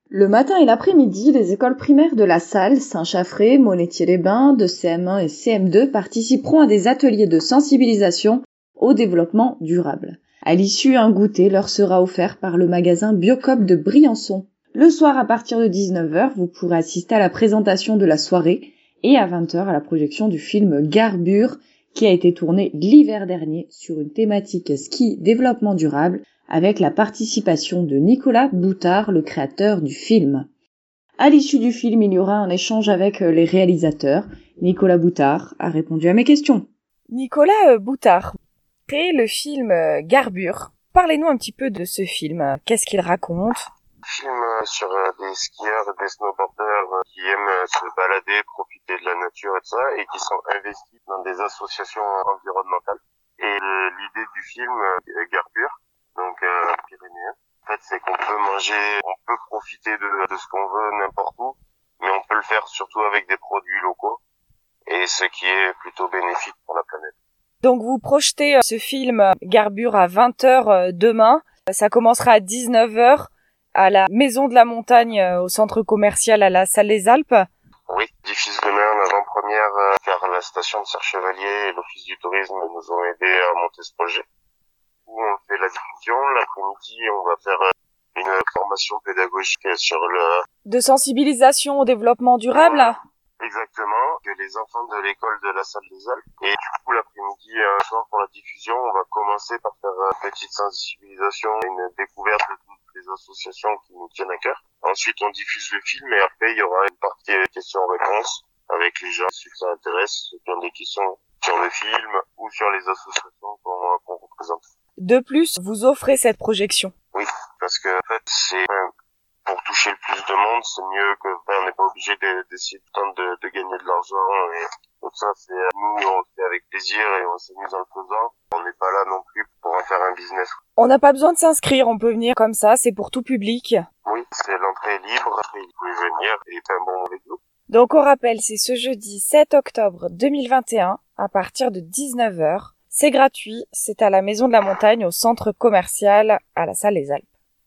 Le matin et l'après-midi, les écoles primaires de La Salle, Saint-Chaffré, Monétier-les-Bains, de CM1 et CM2 participeront à des ateliers de sensibilisation au développement durable. À l'issue, un goûter leur sera offert par le magasin Biocoop de Briançon. Le soir, à partir de 19h, vous pourrez assister à la présentation de la soirée et à 20h à la projection du film Garbure, qui a été tourné l'hiver dernier sur une thématique ski développement durable avec la participation de Nicolas Boutard, le créateur du film. À l'issue du film, il y aura un échange avec les réalisateurs. Nicolas Boutard a répondu à mes questions. Nicolas Boutard, créé le film Garbure. Parlez-nous un petit peu de ce film. Qu'est-ce qu'il raconte ? Film sur des skieurs et des snowboarders qui aiment se balader, profiter de la nature et tout ça, et qui sont investis dans des associations environnementales. Et l'idée du film Garbure, donc pyrénéen, en fait, c'est qu'on peut manger, on peut profiter de ce qu'on veut n'importe où, mais on peut le faire surtout avec des produits locaux, et ce qui est plutôt bénéfique pour la planète. Donc vous projetez ce film Garbure à 20h demain. Ça commencera à 19h. À la Maison de la Montagne, au centre commercial à la Salle des Alpes. Oui, diffuse demain l'avant-première car la station de Serre-Chevalier et l'Office du tourisme nous ont aidés à monter ce projet. Où on fait la diffusion, l'après-midi on va faire une formation pédagogique sur de sensibilisation au développement durable. Exactement, que les enfants de l'école de la Salle des Alpes. Et du coup l'après-midi, un soir pour la diffusion, on va commencer par faire une petite sensibilisation, une découverte de les associations qui nous tiennent à cœur. Ensuite, on diffuse le film et après, il y aura une partie questions-réponses avec les gens qui ça intéresse, ceux qui ont des questions sur le film ou sur les associations qu'on représente. De plus, vous offrez cette projection. Oui, parce que en fait, c'est pour toucher le plus de monde, c'est mieux que on n'est pas obligé d'essayer tout le temps de gagner de l'argent et donc ça, c'est nous, on le fait avec plaisir et on s'amuse en le faisant. On n'est pas là non plus pour en faire un business. On n'a pas besoin de s'inscrire, on peut venir comme ça, c'est pour tout public. Oui, c'est l'entrée libre, vous pouvez venir et faire un bon avec nous. Donc on rappelle, c'est ce jeudi 7 octobre 2021 à partir de 19h. C'est gratuit, c'est à la Maison de la Montagne au centre commercial à la Salle des Alpes.